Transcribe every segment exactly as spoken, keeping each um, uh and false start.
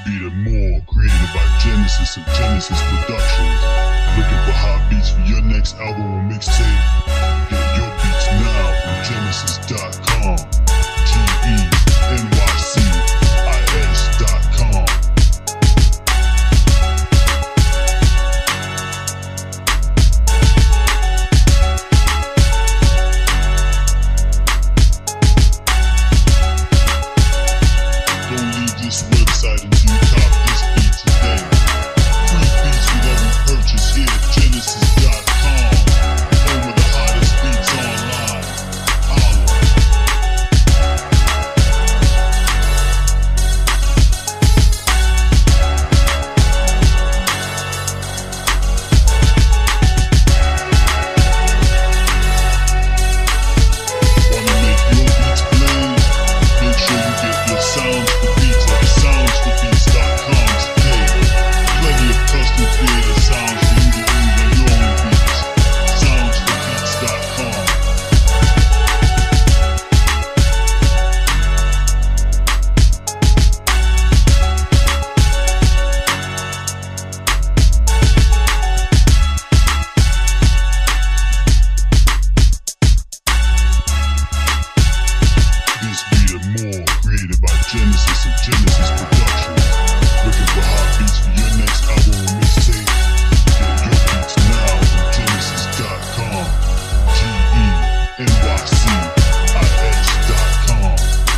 Beat and more, created by Genesis of Genesis Productions. Looking for hot beats for your next album or mixtape? Get your beats now from genesis dot com. G E N Y C I S dot com. Don't leave this website until you cop this beat today. Free beats with every purchase here at genesis dot com. Home of the hottest beats online. Holla. Wanna make your beats blaze? Make sure you get your sounds for beats at sounds for beats dot com today. Plenty of custom created sounds for you to use on your own beats. sounds for beats dot com. This beat and more, created by Genesis of Genesis Productions. Looking for hot beats for your next album or mixtape? Get your beats now from genesis dot com. G E N Y C I S dot com.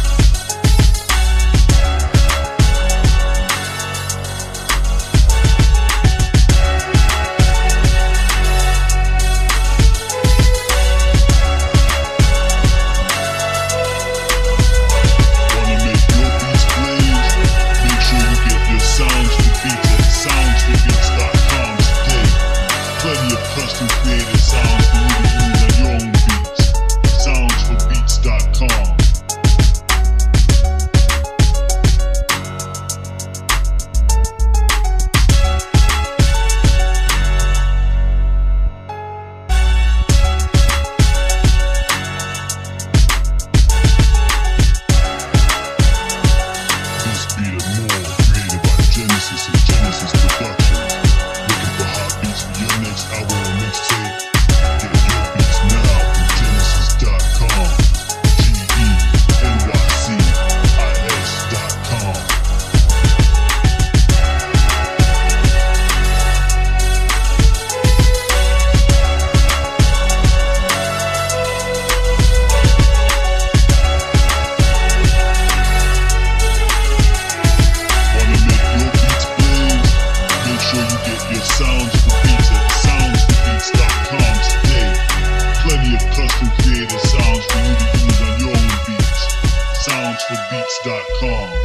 Wanna make your beats blaze? Make sure you get your sounds for beats at sounds for beats dot com today. Plenty of custom created sounds for you to use on your own beats. sounds for beats dot com. This beat and more, created by Genesis of Genesis Productions. Looking for hot beats for your next album or mixtape? Get your beats now from genesis dot com. G E N Y C I S dot com. Wanna make your beats blaze? Make sure you get your sounds for beats at sounds for beats dot com today. Plenty of custom created sounds for you to use on your own beats. sounds for beats dot com.